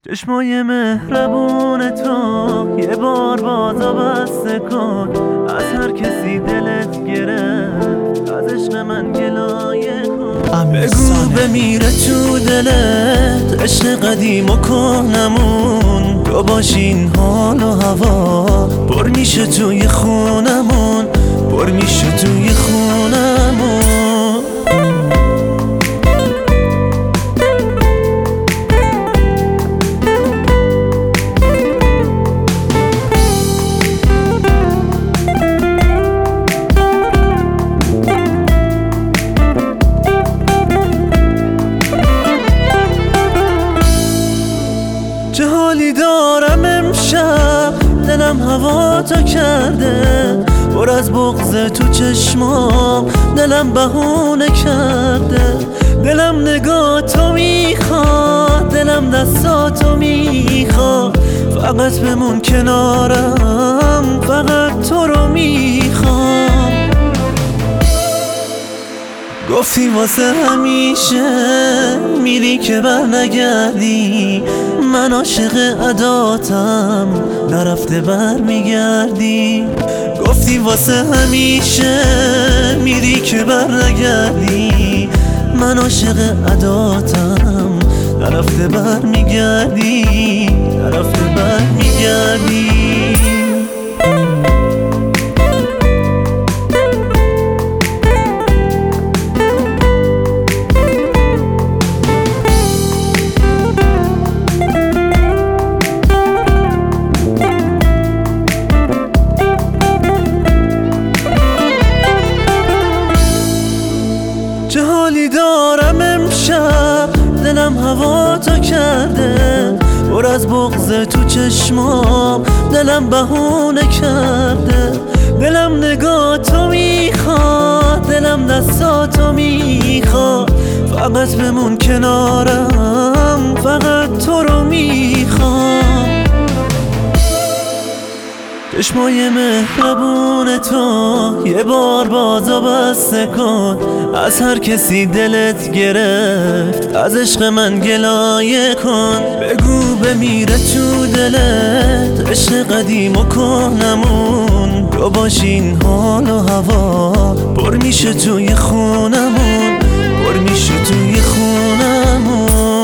چشمای مهربون تو یه بار بازا بسته کن. از هر کسی دلت گرفت از عشق من گلایه کن. بگو بمیره تو دلت عشق قدیم و کهنمون. تو باشین حال و هوا پر میشه توی خونمون، پر میشه توی خونمون. چه حالی دارم امشب، دلم هوا تا کرده. پر از بغض تو چشمام دلم بهونه کرده. دلم نگاه تو میخواد، دلم دستاتو میخواد. فقط بمون کنارم، فقط تو رو میخوام. گفتی واسه همیشه میری که بر نگردی. من عاشق عداتم نرفته بر میگردی. گفتی واسه همیشه میری که بر نگردی. من عاشق عداتم نرفته بر میگردی، نرفته بر میگردی. چه حالی دارم امشب، دلم هوا تا کرده. پر از بغض تو چشمام دلم بهونه کرده. دلم نگاه تو میخواد، دلم دستاتو میخواد. فقط بمون کنارم، فقط تو رو میخوام. چشمای مهربون تو یه بار بازا بسته کن. از هر کسی دلت گرفت از عشق من گلایه کن. بگو بمیره تو دلت عشق قدیم و کهنمون. تو باشین حال و هوا پر میشه توی خونمون، پر میشه توی خونمون.